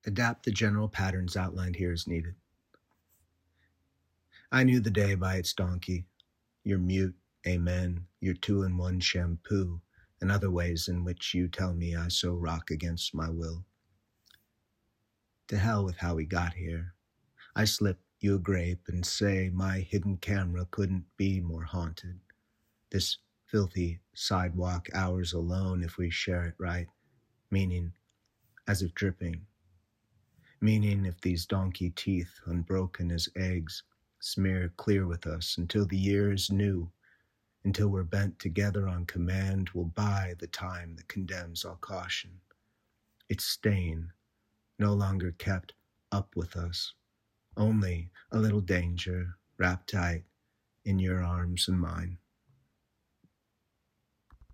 Adapt the general patterns outlined here as needed. I knew the day by its donkey, your mute amen, your 2-in-1 shampoo, and other ways in which you tell me I so rock against my will. To hell with how we got here. I slip you a grape and say my hidden camera couldn't be more haunted. This filthy sidewalk ours alone if we share it right, meaning as if dripping. Meaning if these donkey teeth, unbroken as eggs, smear clear with us until the year is new, until we're bent together on command, we'll buy the time that condemns all caution. Its stain, no longer kept up with us, only a little danger wrapped tight in your arms and mine.